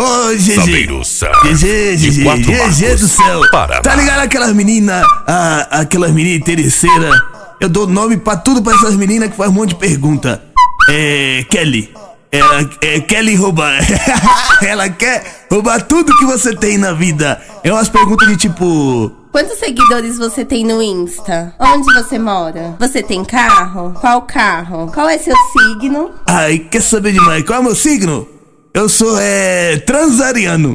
Ô, GG, GG do céu. Tá ligado aquelas meninas, aquelas meninas interesseiras? Eu dou nome pra tudo pra essas meninas que faz um monte de pergunta. Kelly. Kelly roubar. Ela quer roubar tudo que você tem na vida. É umas perguntas de tipo... Quantos seguidores você tem no Insta? Onde você mora? Você tem carro? Qual carro? Qual é seu signo? Ai, quer saber demais? Qual é o meu signo? Eu sou, transariano.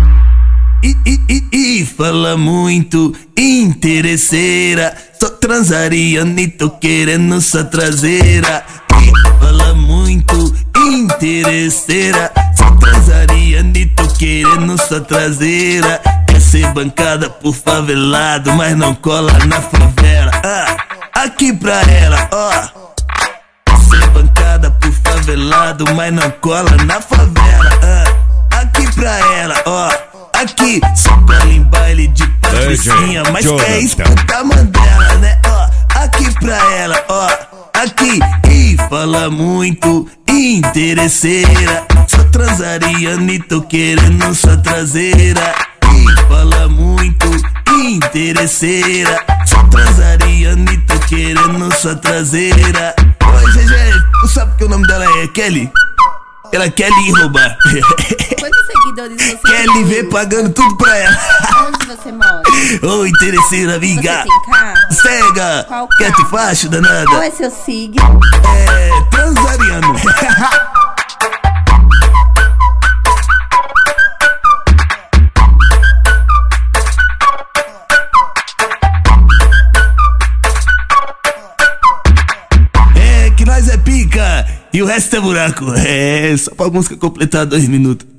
Fala muito, interesseira. Sou transariano e tô querendo sua traseira. Fala muito, interesseira. Sou transariano e tô querendo sua traseira. Quer ser bancada por favelado, mas não cola na favela. Aqui pra ela, Quer ser bancada por favelado, mas não cola na favela. Aqui pra ela, Aqui, só cola em baile de patricinha, mas quer escutar Mandela, né? Aqui pra ela, Aqui, fala muito, interesseira. Sou transariano e tô querendo sua traseira. Fala muito, interesseira. Sou transariano e tô querendo sua traseira. Oi, GG, tu sabe que o nome dela é Kelly? Ela quer lhe roubar. Quantos seguidores você quer tem? lhe ver pagando tudo pra ela. Onde você mora? Ô, interesseira, amiga. Você tem carro? Cega. Qual Quer te facho, danada? Qual é seu signo? Transariano. Que nós é pica e o resto é buraco. Só pra música completar 2 minutos.